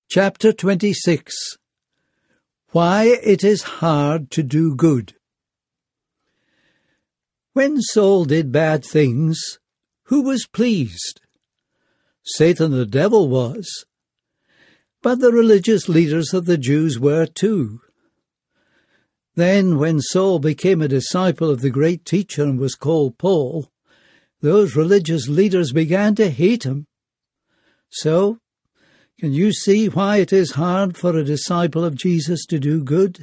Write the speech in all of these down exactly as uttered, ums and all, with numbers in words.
Chapter twenty-six. Why it is hard to do good. When Saul did bad things, who was pleased? Satan the devil was. But the religious leaders of the Jews were too. Then when Saul became a disciple of the great teacher and was called Paul, those religious leaders began to hate him. So, can you see why it is hard for a disciple of Jesus to do good?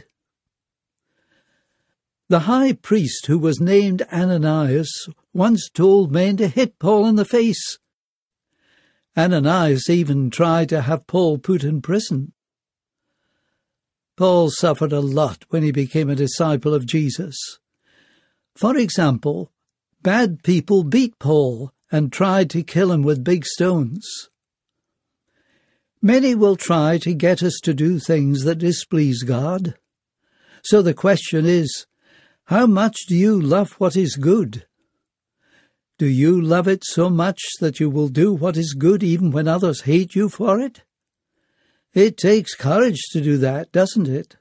The high priest who was named Ananias once told men to hit Paul in the face. Ananias even tried to have Paul put in prison. Paul suffered a lot when he became a disciple of Jesus. For example, bad people beat Paul and tried to kill him with big stones. Many will try to get us to do things that displease God. So the question is, how much do you love what is good? Do you love it so much that you will do what is good even when others hate you for it? It takes courage to do that, doesn't it?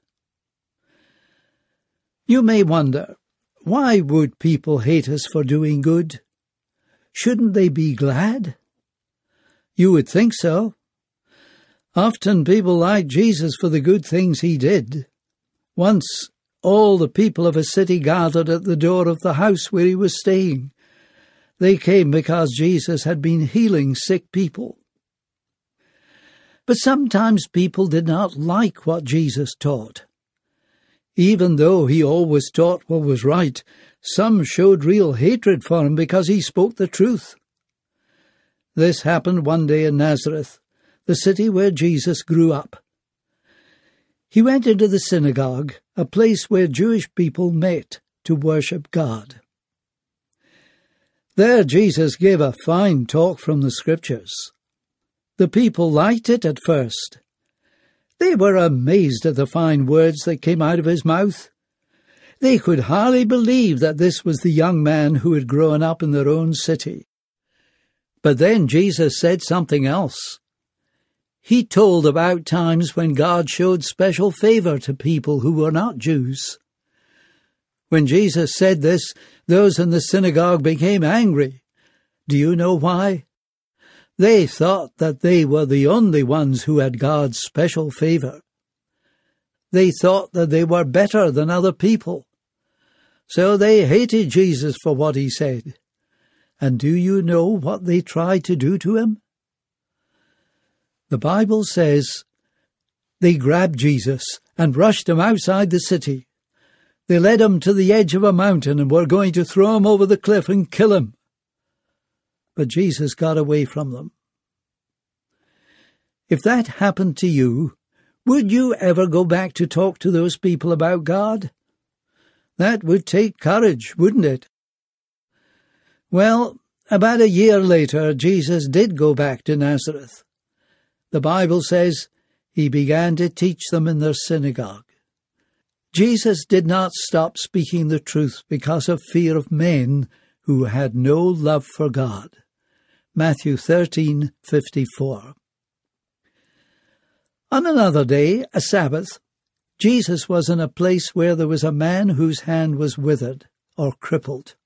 You may wonder, why would people hate us for doing good? Shouldn't they be glad? You would think so. Often people like Jesus for the good things he did. Once, all the people of a city gathered at the door of the house where he was staying. They came because Jesus had been healing sick people. But sometimes people did not like what Jesus taught. Even though he always taught what was right, some showed real hatred for him because he spoke the truth. This happened one day in Nazareth, the city where Jesus grew up. He went into the synagogue, a place where Jewish people met to worship God. There Jesus gave a fine talk from the Scriptures. The people liked it at first. They were amazed at the fine words that came out of his mouth. They could hardly believe that this was the young man who had grown up in their own city. But then Jesus said something else. He told about times when God showed special favor to people who were not Jews. When Jesus said this, those in the synagogue became angry. Do you know why? They thought that they were the only ones who had God's special favor. They thought that they were better than other people. So they hated Jesus for what he said. And do you know what they tried to do to him? The Bible says, they grabbed Jesus and rushed him outside the city. They led him to the edge of a mountain and were going to throw him over the cliff and kill him. But Jesus got away from them. If that happened to you, would you ever go back to talk to those people about God? That would take courage, wouldn't it? Well, about a year later, Jesus did go back to Nazareth. The Bible says he began to teach them in their synagogue. Jesus did not stop speaking the truth because of fear of men who had no love for God. Matthew thirteen fifty-four. On another day, a Sabbath, Jesus was in a place where there was a man whose hand was withered or crippled.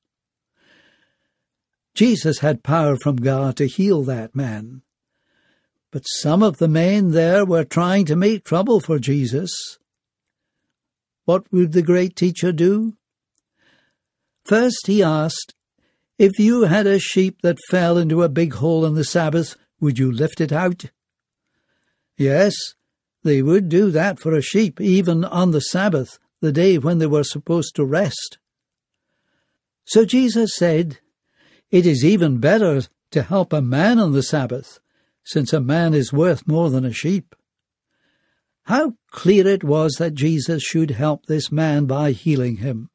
Jesus had power from God to heal that man. But some of the men there were trying to make trouble for Jesus. What would the great teacher do? First he asked, if you had a sheep that fell into a big hole on the Sabbath, would you lift it out? Yes, they would do that for a sheep, even on the Sabbath, the day when they were supposed to rest. So Jesus said, it is even better to help a man on the Sabbath, since a man is worth more than a sheep. How clear it was that Jesus should help this man by healing him.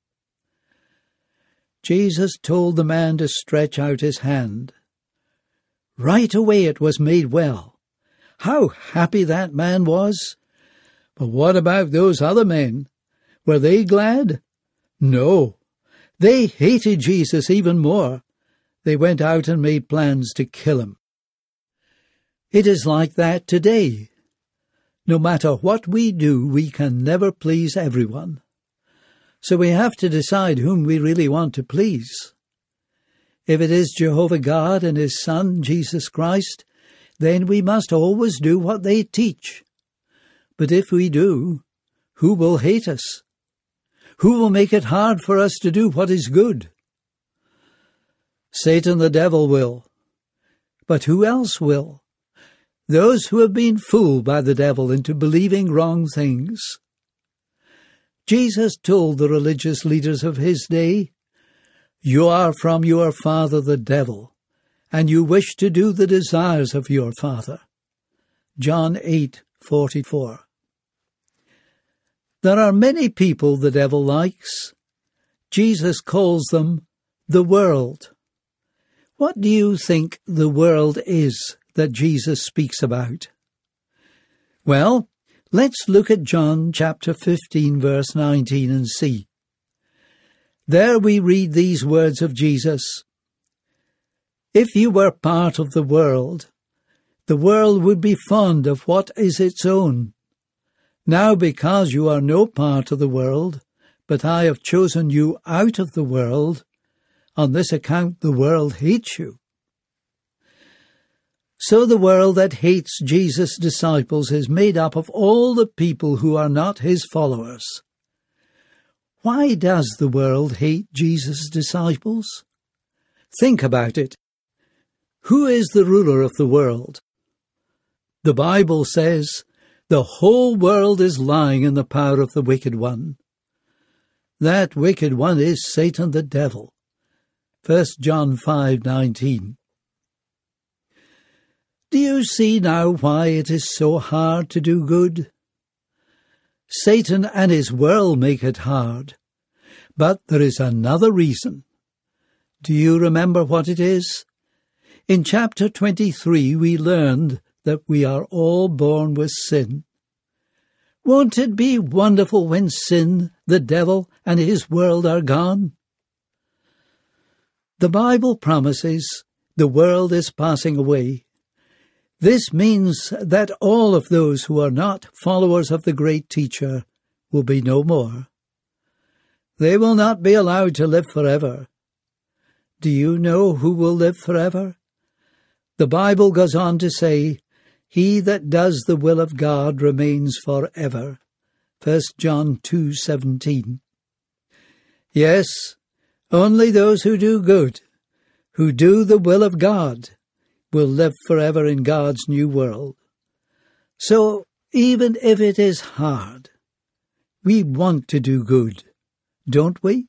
Jesus told the man to stretch out his hand. Right away it was made well. How happy that man was! But what about those other men? Were they glad? No. They hated Jesus even more. They went out and made plans to kill him. It is like that today. No matter what we do, we can never please everyone. So we have to decide whom we really want to please. If it is Jehovah God and His Son, Jesus Christ, then we must always do what they teach. But if we do, who will hate us? Who will make it hard for us to do what is good? Satan the devil will. But who else will? Those who have been fooled by the devil into believing wrong things. Jesus told the religious leaders of his day, "You are from your father the devil, and you wish to do the desires of your father." John eight forty-four. There are many people the devil likes. Jesus calls them the world. What do you think the world is that Jesus speaks about? Well, let's look at John chapter fifteen, verse nineteen, and see. There we read these words of Jesus. "If you were part of the world, the world would be fond of what is its own. Now because you are no part of the world, but I have chosen you out of the world, on this account the world hates you." So the world that hates Jesus' disciples is made up of all the people who are not his followers. Why does the world hate Jesus' disciples? Think about it. Who is the ruler of the world? The Bible says, "The whole world is lying in the power of the wicked one." That wicked one is Satan the devil. First John five nineteen. Do you see now why it is so hard to do good? Satan and his world make it hard. But there is another reason. Do you remember what it is? In chapter twenty-three we learned that we are all born with sin. Won't it be wonderful when sin, the devil, and his world are gone? The Bible promises the world is passing away. This means that all of those who are not followers of the great teacher will be no more. They will not be allowed to live forever. Do you know who will live forever? The Bible goes on to say, "He that does the will of God remains forever." First John two seventeen. Yes, only those who do good, who do the will of God, will live forever in God's new world. So, even if it is hard, we want to do good, don't we?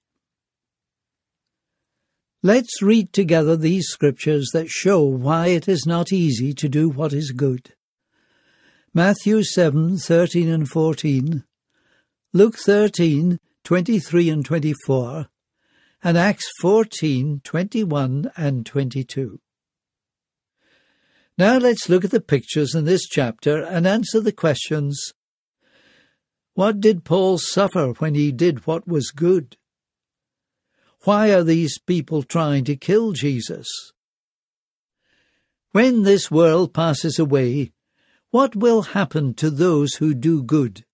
Let's read together these scriptures that show why it is not easy to do what is good. Matthew seven thirteen and fourteen, Luke thirteen twenty-three and twenty-four, and Acts fourteen twenty-one and twenty-two. Now let's look at the pictures in this chapter and answer the questions. What did Paul suffer when he did what was good? Why are these people trying to kill Jesus? When this world passes away, what will happen to those who do good?